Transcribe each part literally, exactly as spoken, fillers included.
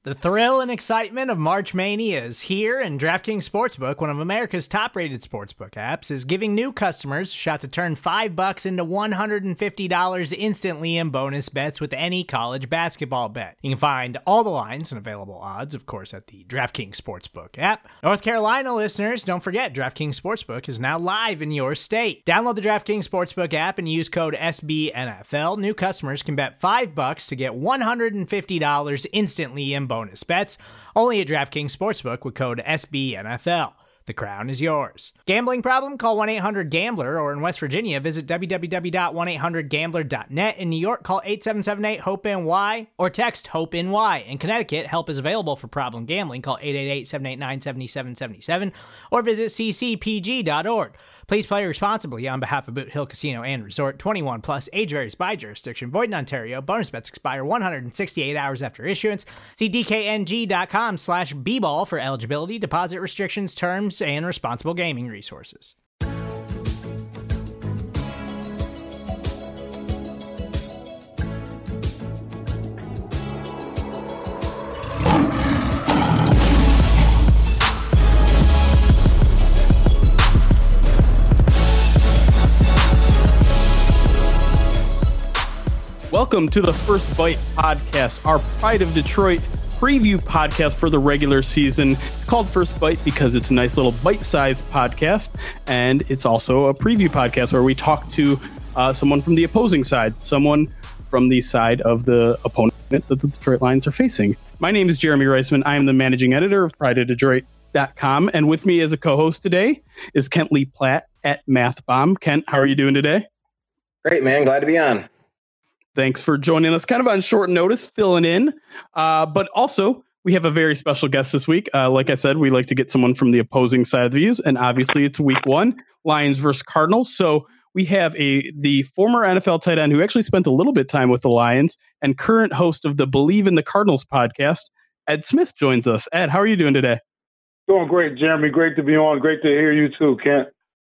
The thrill and excitement of March Mania is here, and DraftKings Sportsbook, one of America's top-rated sportsbook apps, is giving new customers a shot to turn five bucks into one hundred fifty dollars instantly in bonus bets with any college basketball bet. You can find all the lines and available odds, of course, at the DraftKings Sportsbook app. North Carolina listeners, don't forget, DraftKings Sportsbook is now live in your state. Download the DraftKings Sportsbook app and use code S B N F L. New customers can bet five bucks to get one hundred fifty dollars instantly in bonus bonus bets, only at DraftKings Sportsbook with code S B N F L. The crown is yours. Gambling problem? Call one eight hundred gambler, or in West Virginia, visit w w w dot one eight hundred gambler dot net. In New York, call eight seven seven eight hope N Y or text HOPE-NY. In Connecticut, help is available for problem gambling. Call eight eight eight, seven eight nine, seven seven seven seven or visit c c p g dot org. Please play responsibly on behalf of Boot Hill Casino and Resort. twenty-one plus, age varies by jurisdiction. Void in Ontario. Bonus bets expire one hundred sixty-eight hours after issuance. See d k n g dot com slash b ball for eligibility, deposit restrictions, terms, and responsible gaming resources. Welcome to the First Bite Podcast, our Pride of Detroit preview podcast for the regular season. It's called First Bite because it's a nice little bite-sized podcast, and it's also a preview podcast where we talk to uh, someone from the opposing side, someone from the side of the opponent that the Detroit Lions are facing. My name is Jeremy Reisman. I am the managing editor of pride of detroit dot com, and with me as a co-host today is Kent Lee Platt at MathBomb. Kent, how are you doing today? Great, man. Glad to be on. Thanks for joining us kind of on short notice, filling in. Uh, but also, we have a very special guest this week. Uh, like I said, we like to get someone from the opposing side of the views. And obviously, it's week one, Lions versus Cardinals. So we have a the former N F L tight end who actually spent a little bit of time with the Lions and current host of the Believe in the Cardinals podcast, Ed Smith, joins us. Ed, how are you doing today? Doing great, Jeremy. Great to be on. Great to hear you too, Kent.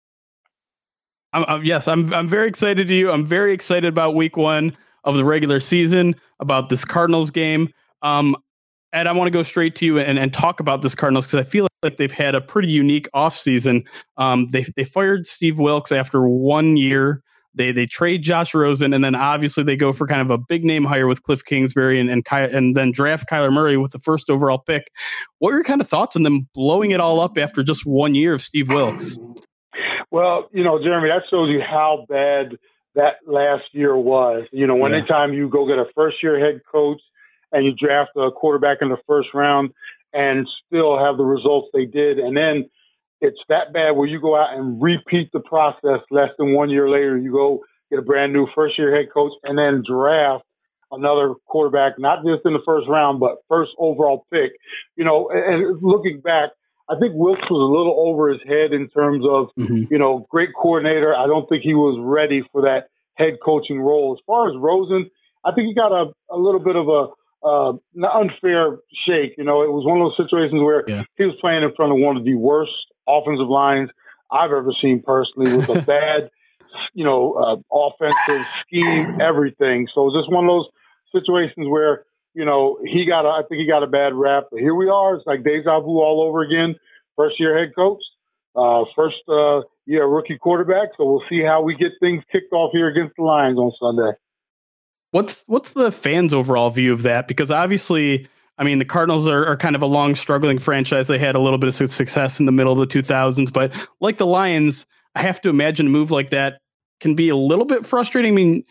I'm, I'm, yes, I'm, I'm very excited to you. I'm very excited about week one of the regular season, about this Cardinals game. Um, Ed, I want to go straight to you and, and talk about this Cardinals because I feel like they've had a pretty unique offseason. Um, they they fired Steve Wilks after one year. They they trade Josh Rosen, and then obviously they go for kind of a big name hire with Cliff Kingsbury and and, Ky- and then draft Kyler Murray with the first overall pick. What are your kind of thoughts on them blowing it all up after just one year of Steve Wilks? Well, you know, Jeremy, that shows you how bad that last year was. You know, Yeah. anytime you go get a first-year head coach and you draft a quarterback in the first round and still have the results they did, and then it's that bad where you go out and repeat the process less than one year later, you go get a brand-new first-year head coach and then draft another quarterback, not just in the first round, but first overall pick. You know, and, and looking back, I think Wilks was a little over his head in terms of, mm-hmm. you know, great coordinator. I don't think he was ready for that head coaching role. As far as Rosen, I think he got a, a little bit of a uh, unfair shake. You know, it was one of those situations where yeah. he was playing in front of one of the worst offensive lines I've ever seen personally, with a bad, you know, uh, offensive scheme, everything. So it was just one of those situations where, you know, he got a, I think he got a bad rap, but here we are. It's like deja vu all over again. First year head coach, uh, first uh, year rookie quarterback. So we'll see how we get things kicked off here against the Lions on Sunday. What's what's the fans' overall view of that? Because obviously, I mean, the Cardinals are, are kind of a long struggling franchise. They had a little bit of success in the middle of the two thousands, but like the Lions, I have to imagine a move like that can be a little bit frustrating. I mean,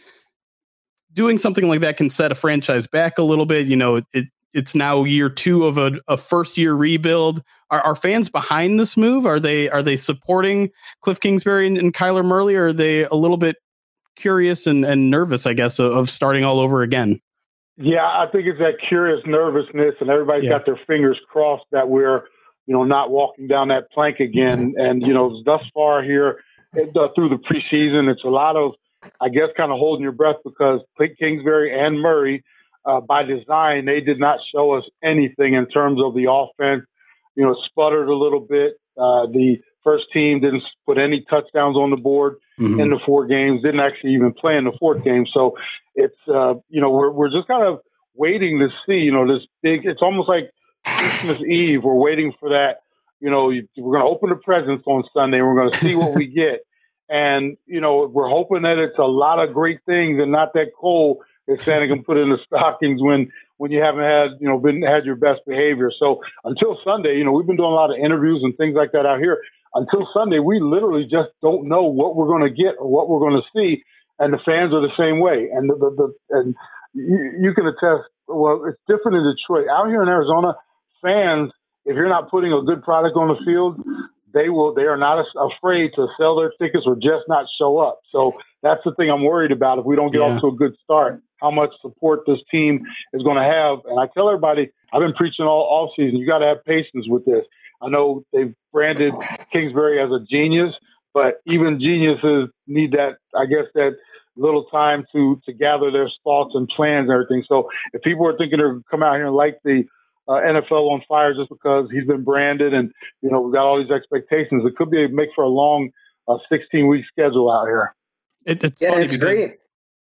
doing something like that can set a franchise back a little bit. You know, it, it's now year two of a, a first year rebuild. Are, are fans behind this move? Are they are they supporting Cliff Kingsbury and, and Kyler Murray? Or are they a little bit curious and, and nervous, I guess, of, of starting all over again? Yeah, I think it's that curious nervousness, and everybody's yeah. got their fingers crossed that we're, you know, not walking down that plank again. And, you know, thus far here it, uh, through the preseason, it's a lot of, I guess, kind of holding your breath because Kingsbury and Murray, uh, by design, they did not show us anything in terms of the offense. You know, sputtered a little bit. Uh, the first team didn't put any touchdowns on the board mm-hmm. in the four games, didn't actually even play in the fourth game. So it's, uh, you know, we're we're just kind of waiting to see, you know, this big, it's almost like Christmas Eve. We're waiting for that, you know, we're going to open the presents on Sunday. We're going to see what we get. And, you know, we're hoping that it's a lot of great things and not that coal that Santa can put in the stockings when, when you haven't had, you know, been had your best behavior. So until Sunday, you know, we've been doing a lot of interviews and things like that out here. Until Sunday, we literally just don't know what we're going to get or what we're going to see. And the fans are the same way. And the, the, the and you, you can attest, well, it's different in Detroit. Out here in Arizona, fans, if you're not putting a good product on the field, they will. They are not afraid to sell their tickets or just not show up. So that's the thing I'm worried about. If we don't get yeah. off to a good start, how much support this team is going to have. And I tell everybody, I've been preaching all off season. You got to have patience with this. I know they've branded Kingsbury as a genius, but even geniuses need that. I guess that little time to to gather their thoughts and plans and everything. So if people are thinking they're going to come out here and light the Uh, N F L on fire just because he's been branded and, you know, we've got all these expectations, it could be make for a long uh, sixteen week schedule out here. It, it's yeah, it's great.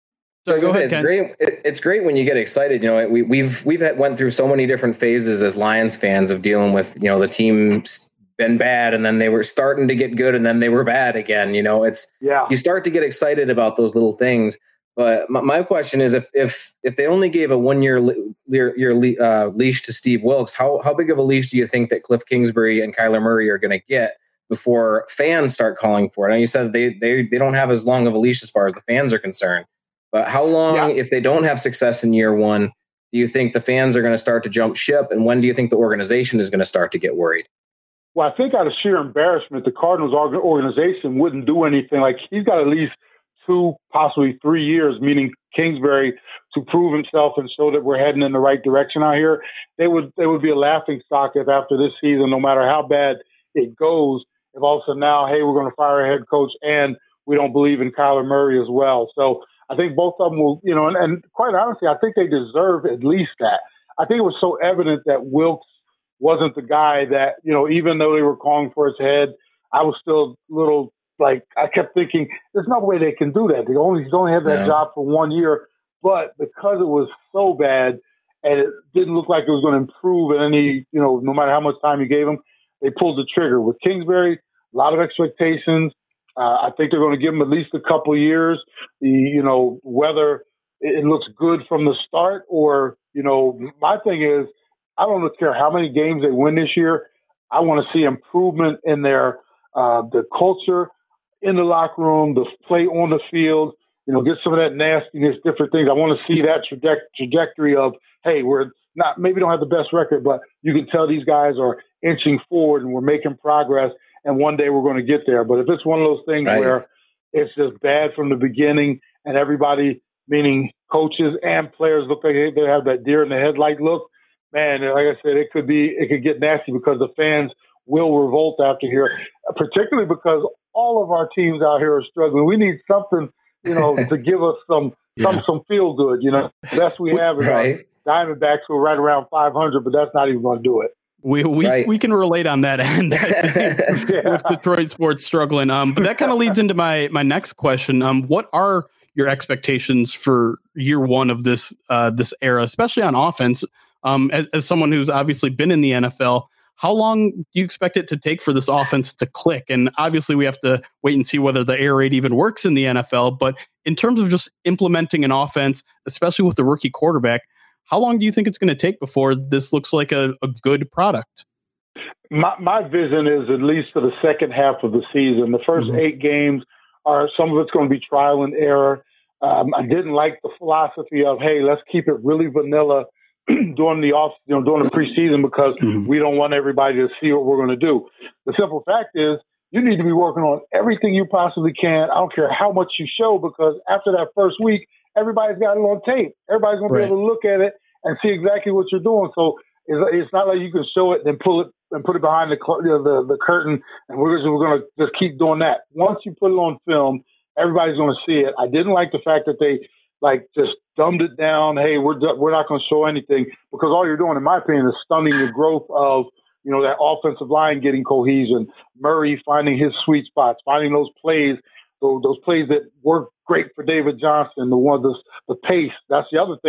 So go ahead, it's Ken. great. It, it's great when you get excited. You know, we, we've we've had, went through so many different phases as Lions fans of dealing with, you know, the team's been bad and then they were starting to get good and then they were bad again. You know, it's yeah. You start to get excited about those little things. But my, my question is, if if if they only gave a one year year, year uh, leash to Steve Wilks, how how big of a leash do you think that Cliff Kingsbury and Kyler Murray are going to get before fans start calling for it? And you said they they they don't have as long of a leash as far as the fans are concerned. But how long, yeah. if they don't have success in year one, do you think the fans are going to start to jump ship? And when do you think the organization is going to start to get worried? Well, I think out of sheer embarrassment, the Cardinals organization wouldn't do anything. Like, he's got at least two, possibly three years, meaning Kingsbury, to prove himself and show that we're heading in the right direction out here. They would they would be a laughing stock if after this season, no matter how bad it goes, if all of a sudden now, hey, we're going to fire a head coach and we don't believe in Kyler Murray as well. So I think both of them will, you know, and, and quite honestly, I think they deserve at least that. I think it was so evident that Wilks wasn't the guy that, you know, even though they were calling for his head, I was still a little like, I kept thinking, there's no way they can do that. They only, he's only had that yeah. job for one year. But because it was so bad and it didn't look like it was going to improve in any, you know, no matter how much time you gave him, they pulled the trigger. With Kingsbury, a lot of expectations. Uh, I think they're going to give him at least a couple of years. The, you know, whether it looks good from the start or, you know, my thing is, I don't care how many games they win this year. I want to see improvement in their uh, the culture in the locker room, the play on the field, you know, get some of that nastiness, different things. I want to see that traje- trajectory of, hey, we're not, maybe don't have the best record, but you can tell these guys are inching forward and we're making progress. And one day we're going to get there. But if it's one of those things right. where it's just bad from the beginning and everybody, meaning coaches and players, look like they have that deer in the headlight look, man, like I said, it could be, it could get nasty because the fans will revolt after here, particularly because all of our teams out here are struggling. We need something, you know, to give us some, yeah. some, some feel good, you know. The best we have is right. our Diamondbacks who are right around five hundred, but that's not even going to do it. We we, right. we can relate on that end, I think, yeah. with Detroit sports struggling. Um, but that kind of leads into my my next question. Um, what are your expectations for year one of this uh, this era, especially on offense? Um, as, as someone who's obviously been in the N F L, how long do you expect it to take for this offense to click? And obviously, we have to wait and see whether the air raid even works in the N F L. But in terms of just implementing an offense, especially with the rookie quarterback, how long do you think it's going to take before this looks like a, a good product? My, my vision is at least for the second half of the season. The first mm-hmm. eight games are some of it's going to be trial and error. Um, I didn't like the philosophy of, hey, let's keep it really vanilla during the off, you know, during the preseason because mm-hmm. we don't want everybody to see what we're going to do. The simple fact is, you need to be working on everything you possibly can. I don't care how much you show, because after that first week, everybody's got it on tape. Everybody's going right. to be able to look at it and see exactly what you're doing. So it's, it's not like you can show it and then pull it and put it behind the you know, the, the curtain, and we're just, we're going to just keep doing that. Once you put it on film, everybody's going to see it. I didn't like the fact that they like just dumbed it down. Hey, we're we're not going to show anything, because all you're doing, in my opinion, is stunning the growth of, you know, that offensive line getting cohesion, Murray finding his sweet spots, finding those plays, those, those plays that work great for David Johnson, the one, the, the pace. That's the other thing.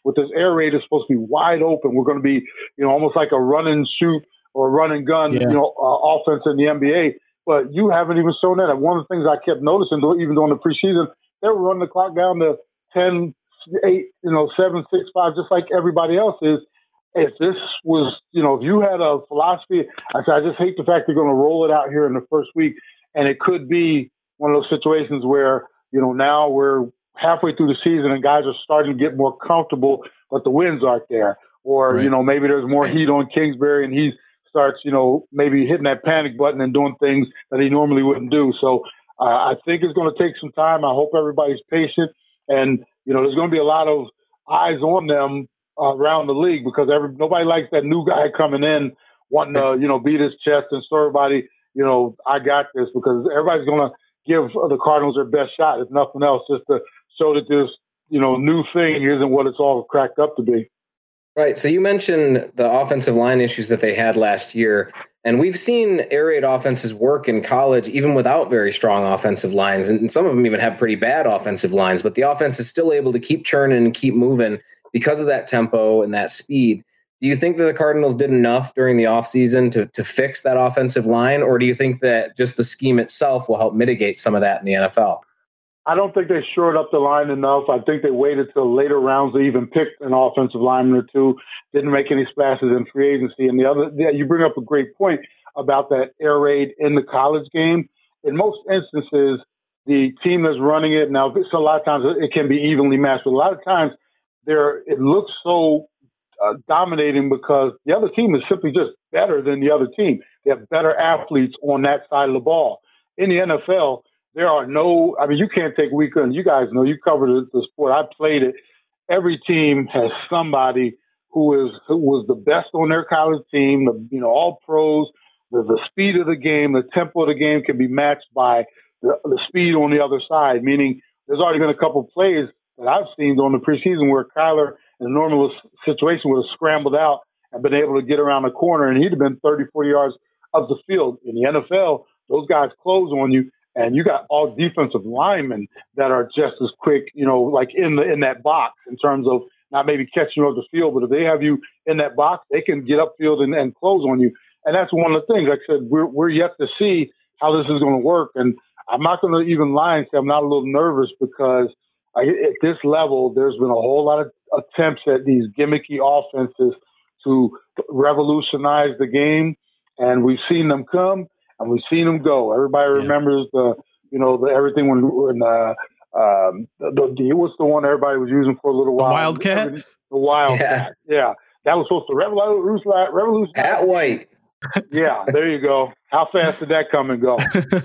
with this air raid is supposed to be wide open. We're going to be, you know, almost like a run and shoot or run and gun, yeah. you know, uh, offense in the N B A. But you haven't even shown that. And one of the things I kept noticing, even during the preseason, they were running the clock down to ten, eight, you know, seven, six, five, just like everybody else is. If this was, you know, if you had a philosophy, I said, I just hate the fact they're going to roll it out here in the first week. And it could be one of those situations where, you know, now we're halfway through the season and guys are starting to get more comfortable, but the wins aren't there. Or, right. you know, maybe there's more heat on Kingsbury and he starts, you know, maybe hitting that panic button and doing things that he normally wouldn't do. So uh, I think it's going to take some time. I hope everybody's patient. And, you know, there's going to be a lot of eyes on them uh, around the league because every, nobody likes that new guy coming in wanting to, you know, beat his chest and show everybody, you know, I got this, because everybody's going to give the Cardinals their best shot, if nothing else, just to show that this, you know, new thing isn't what it's all cracked up to be. Right. So you mentioned the offensive line issues that they had last year, and we've seen air raid offenses work in college even without very strong offensive lines, and some of them even have pretty bad offensive lines, but the offense is still able to keep churning and keep moving because of that tempo and that speed. Do you think that the Cardinals did enough during the offseason to, to fix that offensive line, or do you think that just the scheme itself will help mitigate some of that in the N F L? I don't think they shored up the line enough. I think they waited till later rounds to even pick an offensive lineman or two. Didn't make any splashes in free agency. And the other, yeah, you bring up a great point about that air raid in the college game. In most instances, the team that's running it, now so a lot of times it can be evenly matched, but a lot of times there it looks so uh, dominating because the other team is simply just better than the other team. They have better athletes on that side of the ball. In the N F L, there are no, I mean, you can't take weekend. You guys know, you covered the, the sport. I played it. Every team has somebody who is who was the best on their college team, the, you know, all pros. The, the speed of the game, the tempo of the game can be matched by the, the speed on the other side, meaning there's already been a couple of plays that I've seen during the preseason where Kyler, in a normal situation, would have scrambled out and been able to get around the corner, and he'd have been thirty, forty yards up the field. In the N F L, those guys close on you. And you got all defensive linemen that are just as quick, you know, like in the in that box in terms of not maybe catching you off the field, but if they have you in that box, they can get upfield and, and close on you. And that's one of the things. Like I said, we're we're yet to see how this is going to work. And I'm not going to even lie and say I'm not a little nervous because I, at this level, there's been a whole lot of attempts at these gimmicky offenses to revolutionize the game, and we've seen them come. And we've seen them go. Everybody yeah. remembers the, you know, the everything when, when uh, um, the, the what's the one everybody was using for a little while? The Wildcat. The Wildcat. Yeah. yeah, that was supposed to revolutionize. Revolution. Pat White. Yeah, there you go. How fast did that come and go?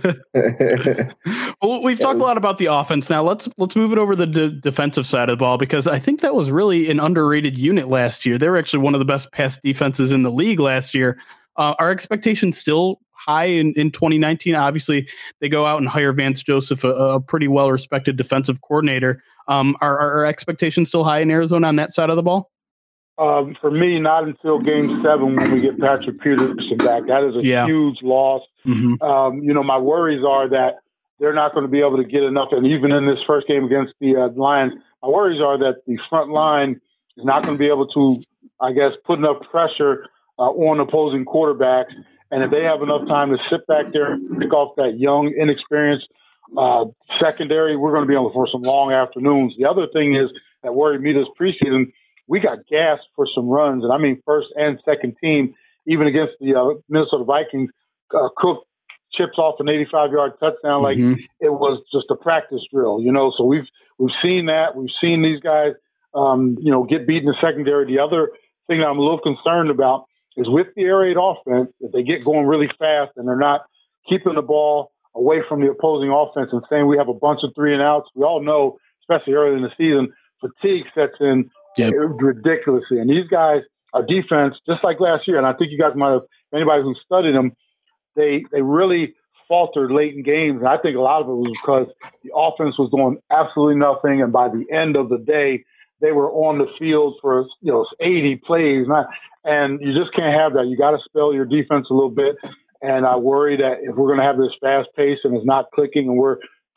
Well, we've talked a lot about the offense. Now let's let's move it over to the de- defensive side of the ball, because I think that was really an underrated unit last year. They were actually one of the best pass defenses in the league last year. Uh, our expectations still high in, in twenty nineteen. Obviously, they go out and hire Vance Joseph, a, a pretty well-respected defensive coordinator. Um, are, are our expectations still high in Arizona on that side of the ball? Um, for me, not until game seven when we get Patrick Peterson back. That is a yeah. huge loss. Mm-hmm. Um, you know, my worries are that they're not going to be able to get enough. And even in this first game against the uh, Lions, my worries are that the front line is not going to be able to, I guess, put enough pressure uh, on opposing quarterbacks. And if they have enough time to sit back there and pick off that young, inexperienced uh, secondary, we're going to be able for some long afternoons. The other thing is that worried me this preseason, we got gas for some runs, and I mean first and second team, even against the uh, Minnesota Vikings. Uh, Cook chips off an eighty-five-yard touchdown like mm-hmm. it was just a practice drill, you know. So we've we've seen that. We've seen these guys, um, you know, get beat in the secondary. The other thing that I'm a little concerned about is with the air raid offense, if they get going really fast and they're not keeping the ball away from the opposing offense and saying we have a bunch of three and outs, we all know, especially early in the season, fatigue sets in yep. ridiculously. And these guys, our defense, just like last year, and I think you guys might have, anybody who studied them, they they really faltered late in games. And I think a lot of it was because the offense was doing absolutely nothing. And by the end of the day, they were on the field for, you know, eighty plays. Not, and you just can't have that. You got to spell your defense a little bit. And I worry that if we're going to have this fast pace and it's not clicking and we're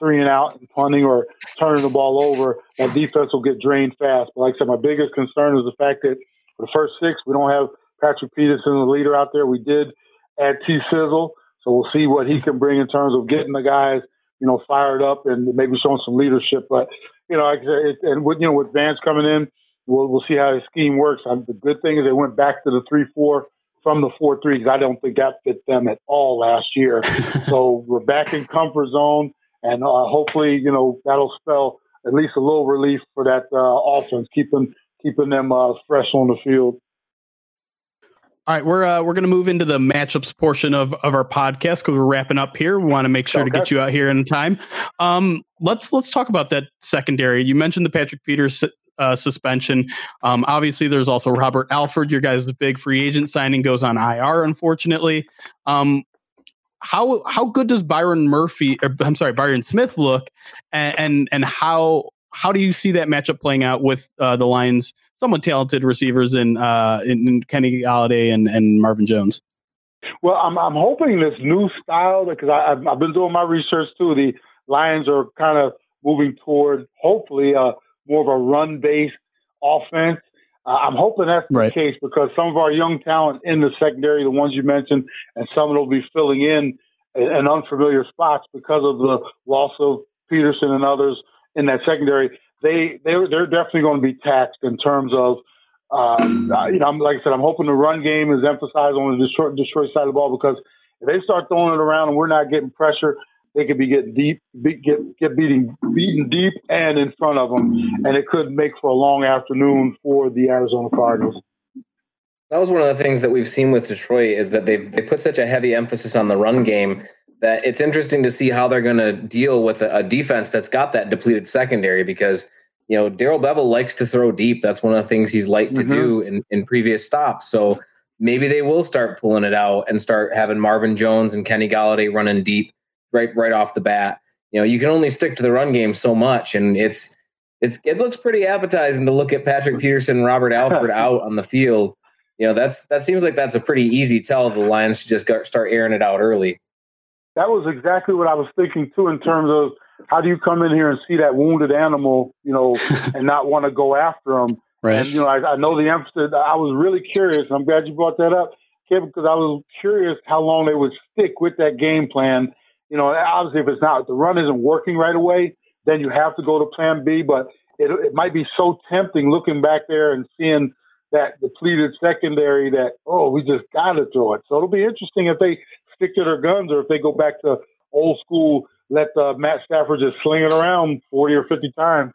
three and out and punting or turning the ball over, that defense will get drained fast. But like I said, my biggest concern is the fact that for the first six, we don't have Patrick Peterson, the leader out there. We did add T Sizzle, so we'll see what he can bring in terms of getting the guys, you know, fired up and maybe showing some leadership. But, you know, like I said, it, and with, you know, with Vance coming in, we'll, we'll see how his scheme works. Um, the good thing is they went back to the three four from the four three because I don't think that fit them at all last year. So we're back in comfort zone, and uh, hopefully, you know, that'll spell at least a little relief for that uh, offense, keeping keeping them uh, fresh on the field. All right, we're uh, we're going to move into the matchups portion of, of our podcast because we're wrapping up here. We want to make sure okay. to get you out here in time. Um, let's let's talk about that secondary. You mentioned the Patrick Peters uh, suspension. Um, obviously, there's also Robert Alford. Your guys' big free agent signing goes on I R, unfortunately. Um, how how good does Byron Murphy? Or, I'm sorry, Byron Smith look, and and, and how how do you see that matchup playing out with uh, the Lions' somewhat talented receivers in, uh, in, in Kenny Golladay and, and Marvin Jones? Well, I'm I'm hoping this new style, because I've, I've been doing my research too. The Lions are kind of moving toward hopefully uh, more of a run-based offense. Uh, I'm hoping that's the right. case because some of our young talent in the secondary, the ones you mentioned, and some will be filling in in unfamiliar spots because of the loss of Peterson and others in that secondary. They they're they're definitely going to be taxed in terms of uh, you know I'm, like I said, I'm hoping the run game is emphasized on the Detroit, Detroit side of the ball because if they start throwing it around and we're not getting pressure, they could be getting deep, be, get get beating beaten deep and in front of them, and it could make for a long afternoon for the Arizona Cardinals. That was one of the things that we've seen with Detroit is that they they put such a heavy emphasis on the run game that it's interesting to see how they're going to deal with a, a defense that's got that depleted secondary because, you know, Darrell Bevell likes to throw deep. That's one of the things he's liked mm-hmm. to do in, in previous stops. So maybe they will start pulling it out and start having Marvin Jones and Kenny Golladay running deep right right off the bat. You know, you can only stick to the run game so much, and it's it's it looks pretty appetizing to look at Patrick Peterson and Robert Alford out on the field. You know, that's that seems like that's a pretty easy tell if the Lions should just go, start airing it out early. That was exactly what I was thinking, too, in terms of how do you come in here and see that wounded animal, you know, and not want to go after him. Right. And, you know, I, I know the emphasis. I was really curious. I'm glad you brought that up, Kevin, because I was curious how long they would stick with that game plan. You know, obviously, if it's not, if the run isn't working right away, then you have to go to plan B. But it, it might be so tempting looking back there and seeing that depleted secondary that, oh, we just got to throw it. So it'll be interesting if they stick to their guns or if they go back to old school, let uh, Matt Stafford just sling it around forty or fifty times.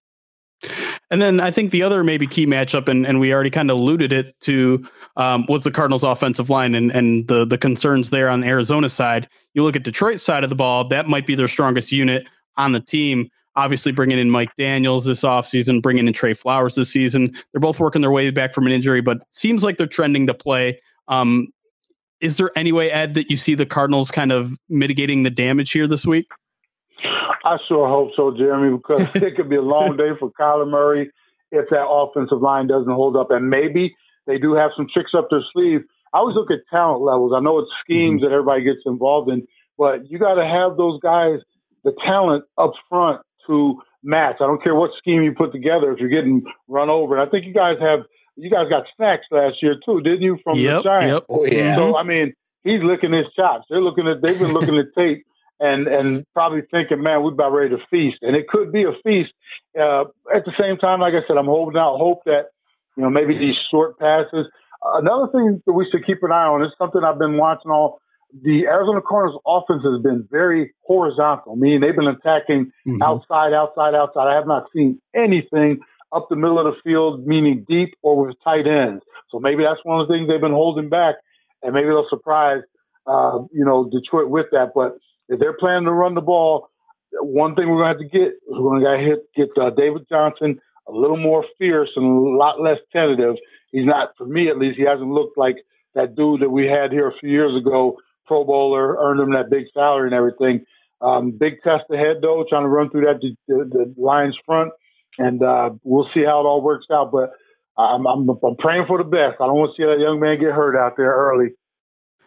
And then I think the other maybe key matchup, and, and we already kind of alluded it to, um, was the Cardinals offensive line and, and the, the concerns there on the Arizona side. You look at Detroit's side of the ball, that might be their strongest unit on the team. Obviously bringing in Mike Daniels this offseason, bringing in Trey Flowers this season. They're both working their way back from an injury, but seems like they're trending to play. Um, is there any way, Ed, that you see the Cardinals kind of mitigating the damage here this week? I sure hope so, Jeremy, because it could be a long day for Kyler Murray if that offensive line doesn't hold up. And maybe they do have some tricks up their sleeve. I always look at talent levels. I know it's schemes mm-hmm. that everybody gets involved in, but you got to have those guys, the talent up front to match. I don't care what scheme you put together if you're getting run over. And I think you guys have you guys got snacks last year too, didn't you? From yep, the Giants. Yep. Oh, yeah. So I mean, he's licking his chops. They're looking at they've been looking at tape and and probably thinking, man, we're about ready to feast. And it could be a feast. Uh, at the same time, like I said, I'm holding out hope that, you know, maybe these short passes. Uh, another thing that we should keep an eye on is something I've been watching all. The Arizona Cardinals offense has been very horizontal, meaning they've been attacking mm-hmm. outside, outside, outside. I have not seen anything up the middle of the field, meaning deep or with tight ends. So maybe that's one of the things they've been holding back, and maybe they'll surprise, uh, you know, Detroit with that. But if they're planning to run the ball, one thing we're going to have to get, we're going to hit get uh, David Johnson a little more fierce and a lot less tentative. He's not, for me at least, he hasn't looked like that dude that we had here a few years ago, Pro Bowler, earned him that big salary and everything. Um, big test ahead, though, trying to run through that the, the, the Lions front, and uh, we'll see how it all works out. But I'm, I'm, I'm praying for the best. I don't want to see that young man get hurt out there early.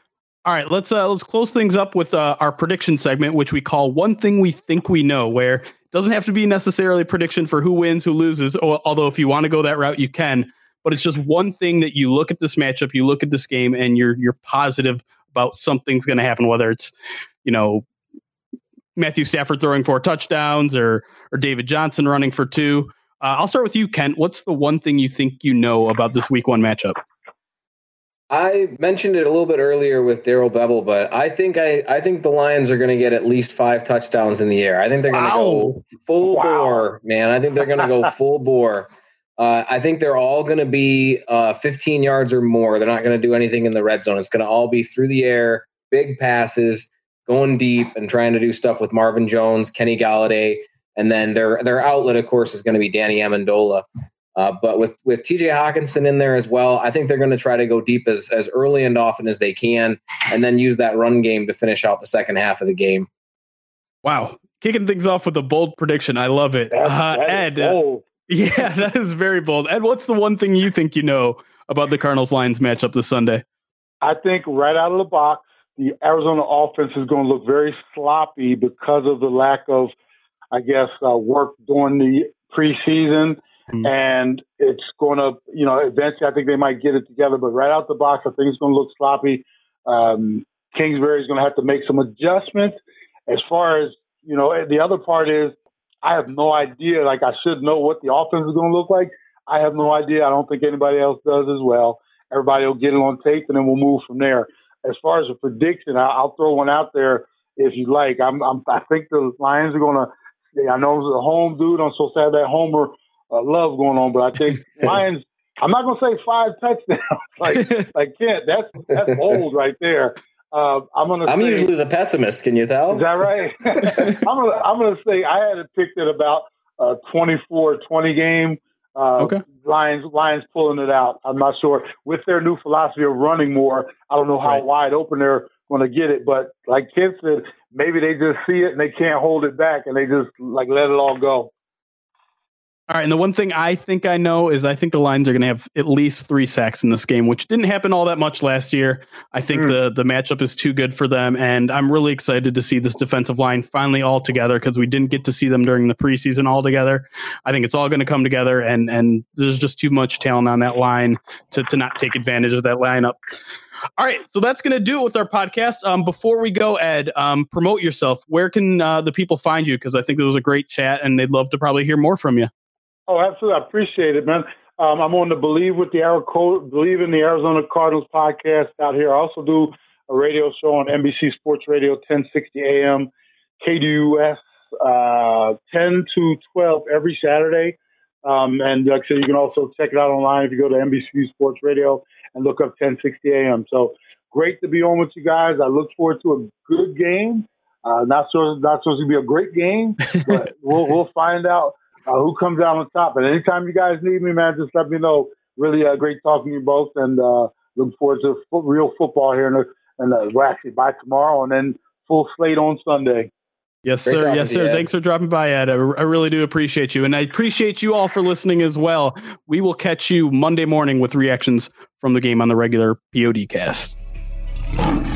All right, let's uh, let's close things up with uh, our prediction segment, which we call One Thing We Think We Know, where it doesn't have to be necessarily a prediction for who wins, who loses, although if you want to go that route, you can. But it's just one thing that you look at this matchup, you look at this game, and you're you're positive about something's going to happen, whether it's, you know, Matthew Stafford throwing four touchdowns or or David Johnson running for two. Uh, I'll start with you, Kent. What's the one thing you think you know about this week one matchup? I mentioned it a little bit earlier with Darrell Bevell, but I think I, I think the Lions are going to get at least five touchdowns in the air. I think they're going to wow. go full wow. bore, man. I think they're going to go full bore. Uh, I think they're all going to be uh, fifteen yards or more. They're not going to do anything in the red zone. It's going to all be through the air, big passes, going deep, and trying to do stuff with Marvin Jones, Kenny Galladay, and then their their outlet, of course, is going to be Danny Amendola. Uh, but with, with T J Hawkinson in there as well, I think they're going to try to go deep as, as early and often as they can, and then use that run game to finish out the second half of the game. Wow. Kicking things off with a bold prediction. I love it. That's, uh, that Ed, uh, yeah, that is very bold. Ed, what's the one thing you think you know about the Cardinals-Lions matchup this Sunday? I think right out of the box, the Arizona offense is going to look very sloppy because of the lack of, I guess, uh, work during the preseason. Mm-hmm. And it's going to, you know, eventually I think they might get it together. But right out the box, I think it's going to look sloppy. Um, Kingsbury is going to have to make some adjustments. As far as, you know, the other part is I have no idea. Like, I should know what the offense is going to look like. I have no idea. I don't think anybody else does as well. Everybody will get it on tape, and then we'll move from there. As far as a prediction, I'll throw one out there if you like. I'm, I'm, I think the Lions are going to – I know it's a home dude. I'm supposed to have that homer – Uh, love going on, but I think Lions. I'm not gonna say five touchdowns, like like Kent. That's that's bold right there. Uh, I'm gonna. I'm say, usually the pessimist. Can you tell? Is that right? I'm gonna I'm gonna say I had it picked at about a twenty-four twenty game. Uh, okay. Lions Lions pulling it out. I'm not sure with their new philosophy of running more. I don't know how right. wide open they're going to get it, but like Kent said, maybe they just see it and they can't hold it back, and they just like let it all go. All right, and the one thing I think I know is I think the Lions are going to have at least three sacks in this game, which didn't happen all that much last year. I think mm. the the matchup is too good for them, and I'm really excited to see this defensive line finally all together because we didn't get to see them during the preseason all together. I think it's all going to come together, and and there's just too much talent on that line to, to not take advantage of that lineup. All right, so that's going to do it with our podcast. Um, before we go, Ed, um, promote yourself. Where can uh, the people find you? Because I think it was a great chat, and they'd love to probably hear more from you. Oh, absolutely. I appreciate it, man. Um, I'm on the Believe with the Arizona, Believe in the Arizona Cardinals podcast out here. I also do a radio show on N B C Sports Radio, ten sixty A M, K D U S, uh, ten to twelve every Saturday. Um, and like I said, you can also check it out online if you go to N B C Sports Radio and look up ten sixty A M. So great to be on with you guys. I look forward to a good game. Uh, not sure, not supposed to be a great game, but we'll, we'll find out. Uh, who comes out on top. And anytime you guys need me, man, just let me know. Really uh, great talking to you both, and uh, looking forward to fo- real football here. And, and uh, we're actually by tomorrow, and then full slate on Sunday. Yes, great sir. Yes, sir. You, Thanks for dropping by, Ed. I, I really do appreciate you. And I appreciate you all for listening as well. We will catch you Monday morning with reactions from the game on the regular P O D cast.